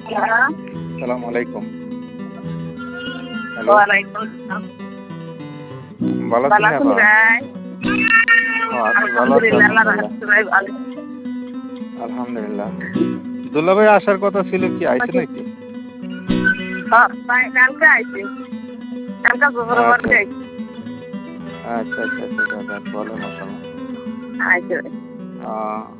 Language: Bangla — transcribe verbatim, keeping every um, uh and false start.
আসসালামু আলাইকুম। হ্যালো। ওয়ালাইকুম আসসালাম। ভালো আছেন ভালো নি আছেন আপা? ভাই? ও আছি, ভালো আছি আলহামদুলিল্লাহ আল্লাহর আলহামদুলিল্লাহ। রহমতে ভাই ভালো। আলহামদুলিল্লাহ। দুলাভাই আসার কথা ছিল কি আইছে নাকি? হ্যাঁ, ভাই কালকে আইছি। কালকে জোহরের আচ্ছা, মধ্যে আইছি। আচ্ছা, আচ্ছা, আচ্ছা, আচ্ছা, যাক ভালো মাশাআল্লাহ। আইছে ভাই। আ